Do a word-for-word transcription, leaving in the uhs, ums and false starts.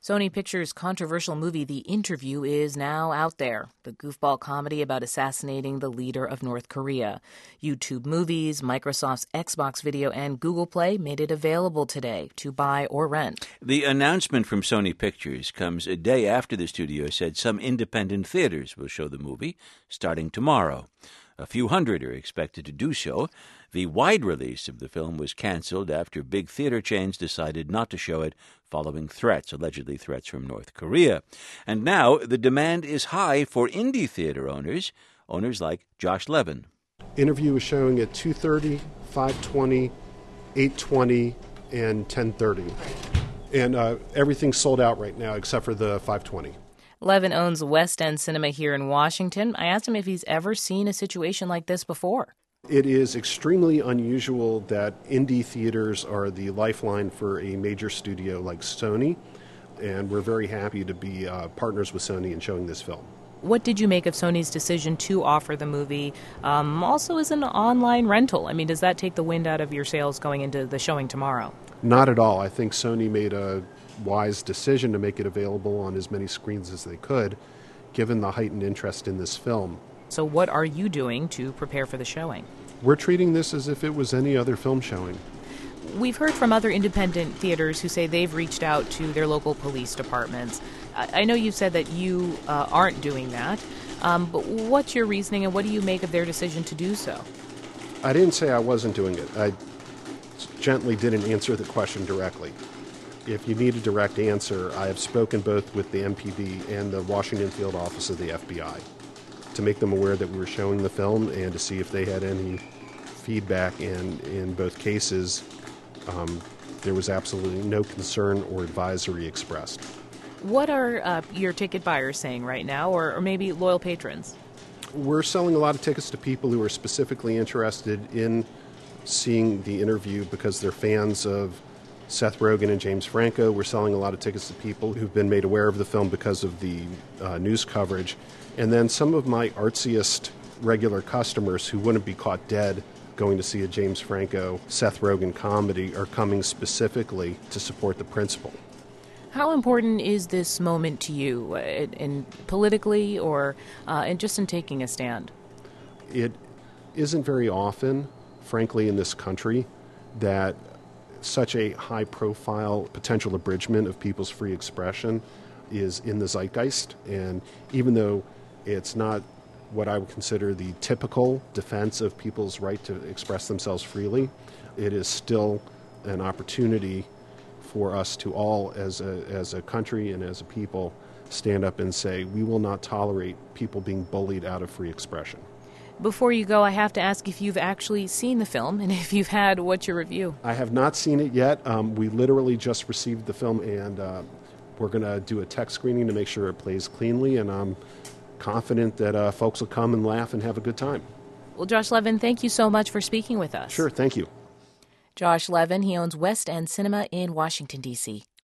Sony Pictures' controversial movie The Interview is now out there, the goofball comedy about assassinating the leader of North Korea. YouTube Movies, Microsoft's Xbox Video, and Google Play made it available today to buy or rent. The announcement from Sony Pictures comes a day after the studio said some independent theaters will show the movie starting tomorrow. A few hundred are expected to do so. The wide release of the film was canceled after big theater chains decided not to show it following threats, allegedly threats from North Korea. And now the demand is high for indie theater owners, owners like Josh Levin. Interview is showing at two thirty, five twenty, eight twenty, and ten thirty. And uh, everything's sold out right now except for the five twenty. Levin owns West End Cinema here in Washington. I asked him if he's ever seen a situation like this before. It is extremely unusual that indie theaters are the lifeline for a major studio like Sony, and we're very happy to be uh, partners with Sony in showing this film. What did you make of Sony's decision to offer the movie um, also as an online rental? I mean, does that take the wind out of your sails going into the showing tomorrow? Not at all. I think Sony made a wise decision to make it available on as many screens as they could, given the heightened interest in this film. So what are you doing to prepare for the showing? We're treating this as if it was any other film showing. We've heard from other independent theaters who say they've reached out to their local police departments. I know you've said that you uh, aren't doing that, um, but what's your reasoning and what do you make of their decision to do so? I didn't say I wasn't doing it. I gently didn't answer the question directly. If you need a direct answer, I have spoken both with the M P D and the Washington Field Office of the F B I to make them aware that we were showing the film and to see if they had any feedback. And in both cases, um, there was absolutely no concern or advisory expressed. What are uh, your ticket buyers saying right now, or, or maybe loyal patrons? We're selling a lot of tickets to people who are specifically interested in seeing The Interview because they're fans of Seth Rogen and James Franco. We're selling a lot of tickets to people who've been made aware of the film because of the uh, news coverage. And then some of my artsiest regular customers who wouldn't be caught dead going to see a James Franco, Seth Rogen comedy are coming specifically to support the principle. How important is this moment to you, uh, in, in politically or uh, in just in taking a stand? It isn't very often, frankly, in this country that such a high-profile potential abridgment of people's free expression is in the zeitgeist. And even though it's not what I would consider the typical defense of people's right to express themselves freely, it is still an opportunity for us to all, as a, as a country and as a people, stand up and say, we will not tolerate people being bullied out of free expression. Before you go, I have to ask if you've actually seen the film, and if you've had, what's your review? I have not seen it yet. Um, we literally just received the film, and uh, we're going to do a tech screening to make sure it plays cleanly, and I'm confident that uh, folks will come and laugh and have a good time. Well, Josh Levin, thank you so much for speaking with us. Sure, thank you. Josh Levin, he owns West End Cinema in Washington, D C